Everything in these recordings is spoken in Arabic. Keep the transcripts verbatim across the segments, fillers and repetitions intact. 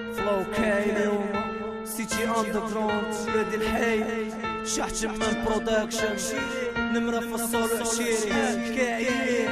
فلو كاينو سيتي اندرجراوند بلاد الحي شحت شمان برودكشن نمرة في الصول عشيري كاين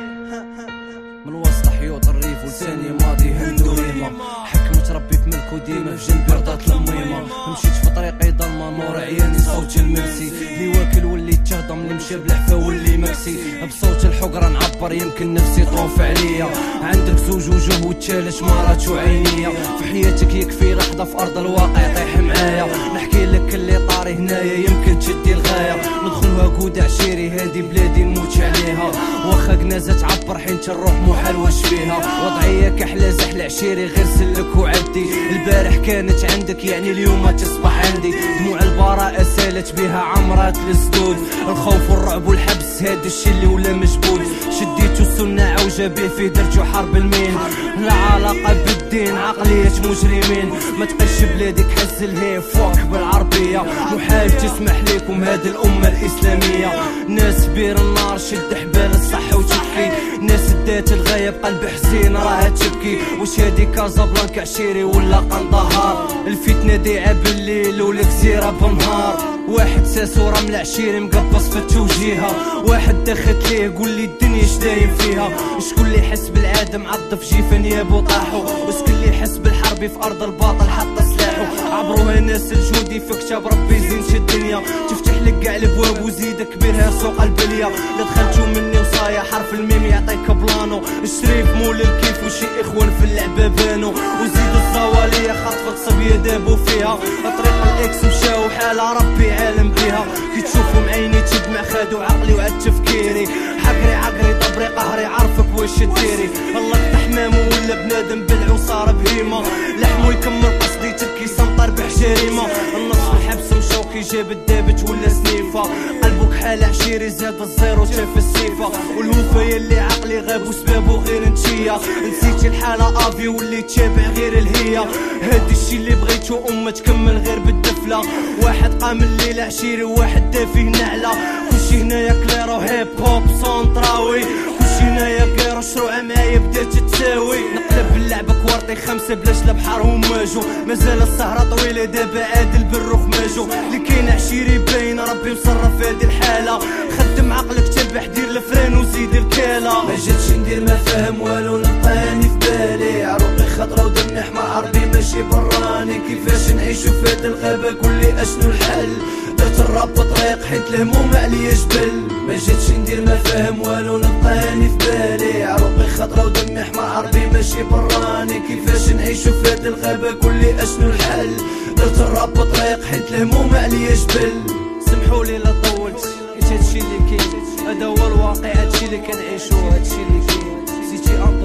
من وسط حيوط الريف ولساني ماضي هندو ريما حكمت ربي في ملكو ديما في جنبي رضات الميمة مشيت في طريقي ضلمة نور عياني صوت المرسي اللي واكل واللي تهضم اللي مشى بلحفة واللي مكسي بصوت الحقرة نعبر يمكن نفسي طروف عليا عندك زوج وجوه وتشالش مرات وعينيا في حياتك يكفي لحظة في أرض الواقع طيح معايا نحكي لك اللي طاري هنايا يمكن تشدي الغاية ندخلها كود عشيري هادي بلادي نموت عليها واخا كنازة تعبر حين تروح محال واش فيها وضعية كحلة زحل عشيري غير سلك وعدي البارح كانت عندك يعني اليوم تصبح عندي دموع البراءة سالت بها عمرات السدود الخوف والرعب والحبس هاد الشي اللي ولا مجبود شديتو السنة عوجة به في درجو حرب المين لا علاقة بالدين عقلية مجرمين ما تقش بلادك حز الهي فوق بالعربية محال تسمح ليكم هاد الأمة الإسلامية ناس بير النار شد حبال الصح وتبكي ناس دات الغاية بقلب حزين راها تبكي واش هادي كازابلانكا عشيري ولا قندهار الفتنة ديعة بالليل والكزيرة بالنهار واحد ساسو رمل عشيري مقبص في التوجيهة واحد داخت ليه قول لي الدنيا شدايم فيها شكون اللي يحس بالعادة معضف جيفا نيابو طاحو وشكون اللي يحس بالحرب في أرض الباطل حتى سلاحو عبروها ناس الجودي في كتاب ربي زين شي الدنيا تفتح لك كاع الابواب وزيد كبيرها سوق البلية لا دخلتو مني وصايا حرف الميم يعطيك بلانو الشريف مول الكيف وشي اخوان في اللعبة بانو وزيدو الزوالية خطفت صبية دابو فيها طريق الاكس مشاو حالة ربي عالم بيها كي تشوفهم عيني تدمع خادو عقلي وعد تفكيري حقري عقري دبري قهري عرفك واش ديري الله تحمامو ولا بنادم بلعو صار بهيمة لحمو يكمل قصدي تبكي سمطر بحجريمة النص في الحبس مشوكي جاب الدابت ولا سنيفة قلبك حال عشيري زاد الزيرو شاف السيفة والهوفة يلي عقلي غاب وسبابو غير نتشيا نسيتي الحالة افي واللي تشابع غير الهية هادي الشي اللي بغيتو امة تكمل غير بالدفلة واحد قام الليل عشيري وواحد دافيه نعلة كلشي هنايا كليرو هيب هوب سونطراوي كلشي هنايا كيرو شروعة معايا بدات تساوي نقلب اللعبة كوارطي خمسة بلاش لا بحر وماجو مازال السهرة طويلة دابا عادل بالروخ ماجو اللي كاين عشيري باين ربي مصرف هادي الحالة خدم عقلك تبح دير الفران وزيد الكالة ما جاتش ندير ما فاهم والو نبقاني في بالي عروقي خضرا ودمي حمر عربي ماشي براني كيفاش نعيشو في هاد الغابة قولي اشنو الحل درت الراب طريق حيت الهموم عليا جبل ما جاتش ندير ما فاهم والو نبقاني في بالي عروقي خضرا ودمي حمر عربي ماشي براني كيفاش نعيشو في هاد الغابة قولي اشنو الحل درت الراب طريق حيت الهموم عليا جبل سمحولي لا طولت حيت هادشي اللي كاين هذا هو الواقع هادشي اللي كنعيشو هادشي اللي كاين سيتي